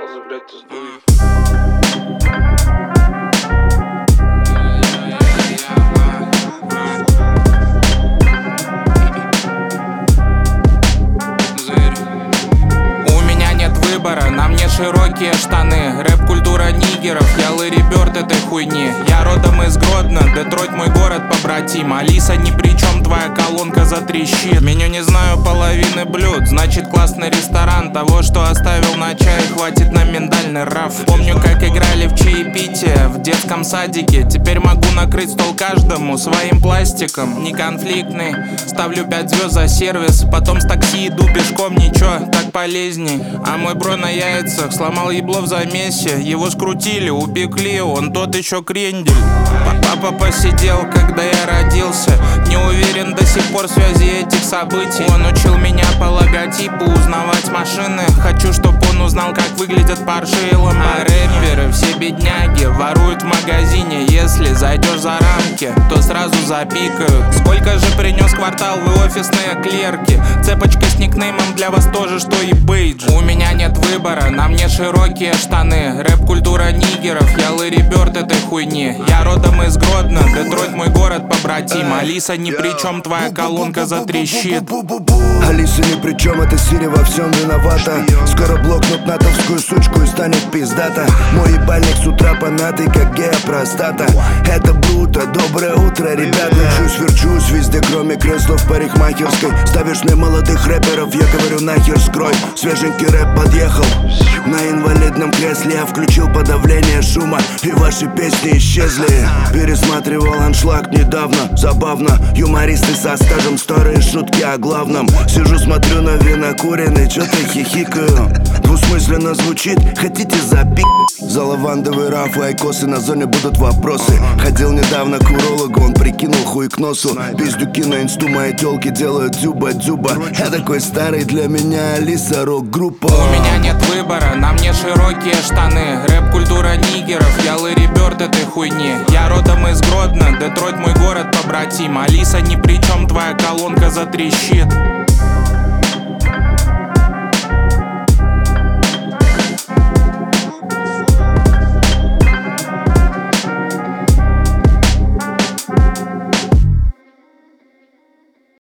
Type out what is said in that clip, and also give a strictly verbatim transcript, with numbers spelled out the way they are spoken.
пауза, блядь, ты сдуй. На мне широкие штаны, рэп-культура нигеров, я Лэри Бёрд этой хуйни. Я родом из Гродно, Детройт мой город побратим. Алиса ни при чем, твоя колонка затрещит. Меню не знаю половины блюд, значит классный ресторан. Того, что оставил на чай, хватит на миндальный раф. Помню, как играли в чаепитие в детском садике. Теперь могу накрыть стол каждому своим пластиком. Не конфликтный, ставлю пять звезд за сервис. Потом с такси иду пешком, ничего, так полезней. А мой бро на яйцах сломал ебло в замесе. Его скрутили, упекли, он тот еще крендель. Папа посидел, когда я родился. Не уверен до сих пор в связи этих событий. Он учил меня по логотипу узнавать машины. Хочу, чтобы он узнал, как выглядят Порше и Ламбо. А рэперы все бедняги воруют в магазине. Если зайдешь за рамки, то сразу запикают. Сколько же принес квартал, вы офисные клерки. Цепочка с никнеймом для вас тоже, что и бейдж. У меня нет выбора, на мне широкие штаны. Рэп-культура нигеров, я Лэри Бёрд этой хуйни. Я родом из Гродно, Детройт мой город побратим. Алиса ни при чем, твоя колонка затрещит. Алиса ни при чем, это Сири во всем виновата. Скоро блокнут натовскую сучку и станет пиздата. Мой ебальник с утра помятый, как геопростата. Это Бруто, доброе утро, ребят. Ночусь, верчусь везде, кроме кресла в парикмахерской. Ставишь мне молодых рэперов, я говорю нахер скрой. Свеженький рэп подъехал. На инвалидном кресле я включил подавление шума, и ваши песни исчезли. Пересматривал аншлаг недавно, забавно. Юмористы со стажем, старые шутки о главном. Сижу, смотрю на винокуренный, чё-то хихикаю. Двусмысленно звучит, хотите запи***? За лавандовый раф и айкосы на зоне будут вопросы. Ходил недавно к урологу, он прикинул хуй к носу. Пиздюки на инсту мои тёлки делают дзюба-дзюба. Я такой старый, для меня Алиса рок-группа. У меня нет выбора, на мне широкие штаны. Рэп-культура нигеров, я Лэри Бёрд этой хуйни. Я родом из Гродно, Детройт мой город побратим. Алиса ни при чем, твоя колонка затрещит.